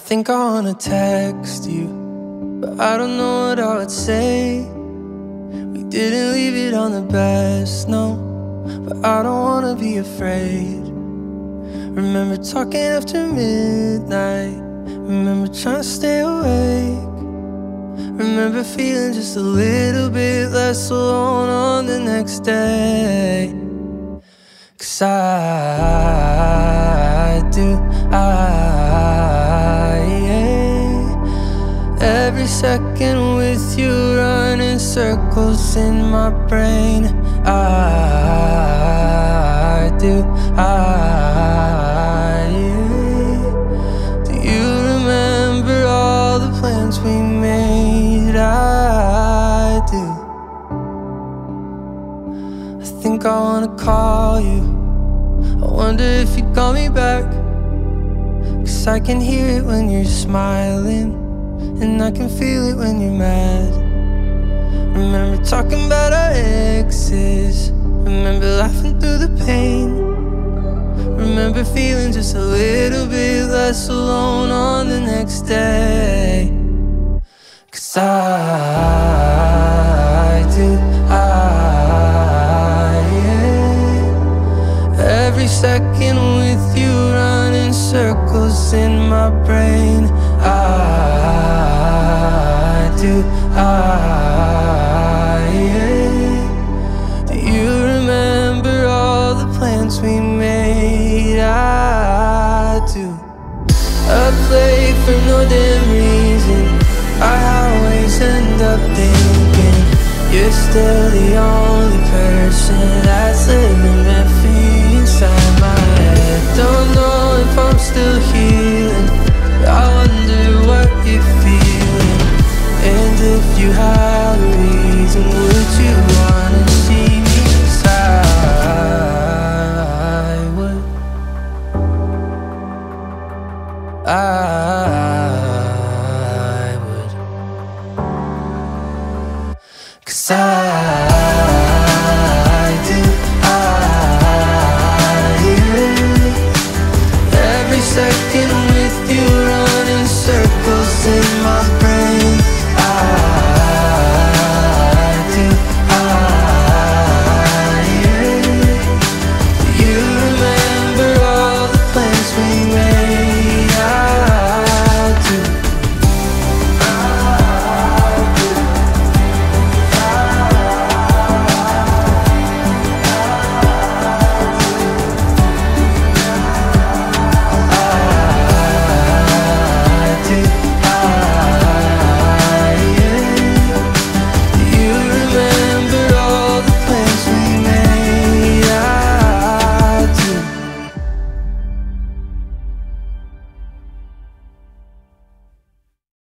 think I wanna text you, but I don't know what I would say. We didn't leave it on the best, no, but I don't wanna be afraid. Remember talking after midnight, remember trying to stay awake. Remember feeling just a little bit less alone on the next day. 'Cause every second with you running circles in my brain. Do you remember all the plans we made? I do. I think I wanna call you. I wonder if you'd call me back, 'cause I can hear it when you're smiling, and I can feel it when you're mad. Remember talking about our exes, remember laughing through the pain. Remember feeling just a little bit less alone on the next day. 'Cause every second with you running circles in my brain. Do you remember all the plans we made? I do. I play for no damn reason. I always end up thinking you're still the only person that's living rent free inside my head. Don't know if I'm still healing, but I wonder what you're feeling. And if you had a reason, would you wanna see me? 'Cause I would.